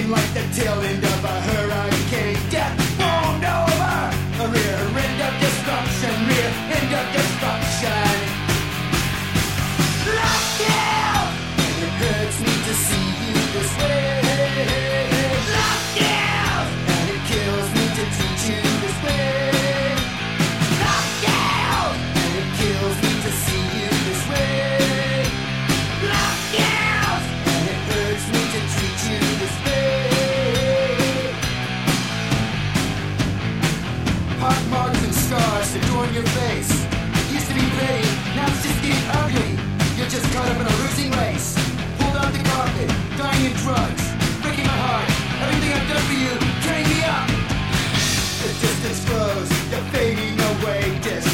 seem like the tail end of a hurricane. Death won't over. A rear end of destruction, rear end of destruction. Locked out, and it hurts me to see you this way. Locked out, and it kills me to treat you this way. Locked out, and it kills me to see you this way. Locked out, and it hurts me to treat you this way. Hot marks and scars adorn your face. Used to be pretty, now it's just getting ugly. You're just caught up in a losing race. Pulled off the carpet, dying in drugs, breaking my heart. Everything I've done for you, tearing me up. The distance grows, you're fading away.